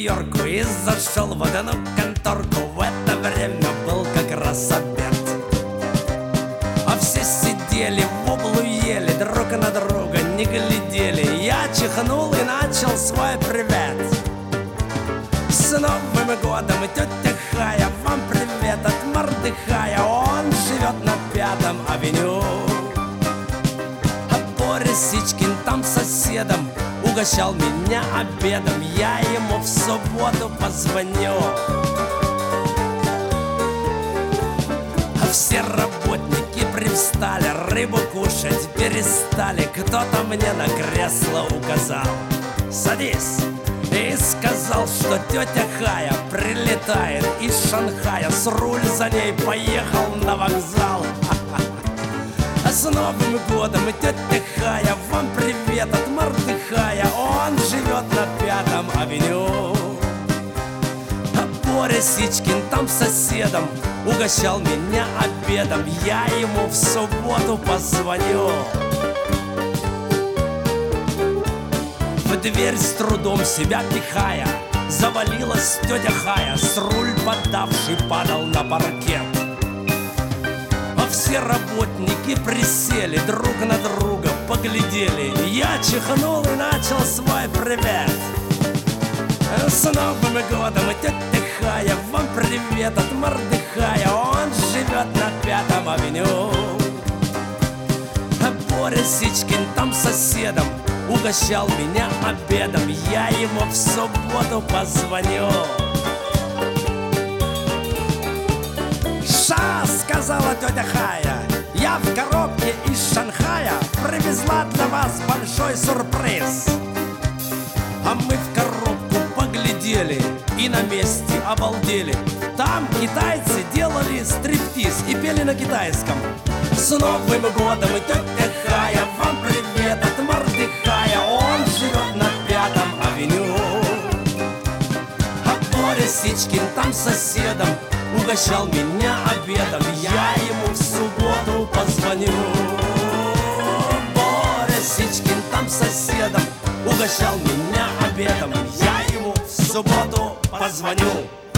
пятерку и зашел в одну конторку. В это время был как раз обед, а все сидели в углу, ели, друг на друга не глядели. Я чихнул и начал свой привет. С Новым годом, тетя Хая, вам привет от Мордыхая. Он живет на 5-м авеню, а Борис Сичкин там соседом угощал меня обедом. Я ему в субботу позвоню. А все работники привстали, рыбу кушать перестали. Кто-то мне на кресло указал: садись. И сказал, что тетя Хая прилетает из Шанхая. С руль за ней поехал на вокзал. А с Новым годом, тетя Хая, вам привет от Мордыхая. Он живет на 5-м авеню, а Борис Сичкин там соседом угощал меня обедом. Я ему в субботу позвоню. В дверь с трудом себя пихая завалилась тетя Хая. С руль подавший падал на паркет. А все работники присели, друг на друга поглядели. Я чихнул и начал свой привет. С Новым годом, тетя Хая, вам привет от Мордыхая. Он живет на 5-м авеню, а Борис Сичкин там соседом угощал меня обедом. Я ему в субботу позвоню. «Ша!» — сказала тетя Хая, я в коробке из Шанхая привезла для вас большой сюрприз. А мы в коробку поглядели и на месте обалдели. Там китайцы делали стриптиз и пели на китайском. С Новым годом, тетя Хая, вам привет от Мордыхая. Он живет на 5-м авеню, а Борис Сичкин там соседом угощал меня обедом. Я ему в субботу позвоню. Борис Сичкин там соседом угощал меня обедом. Я ему в субботу позвоню.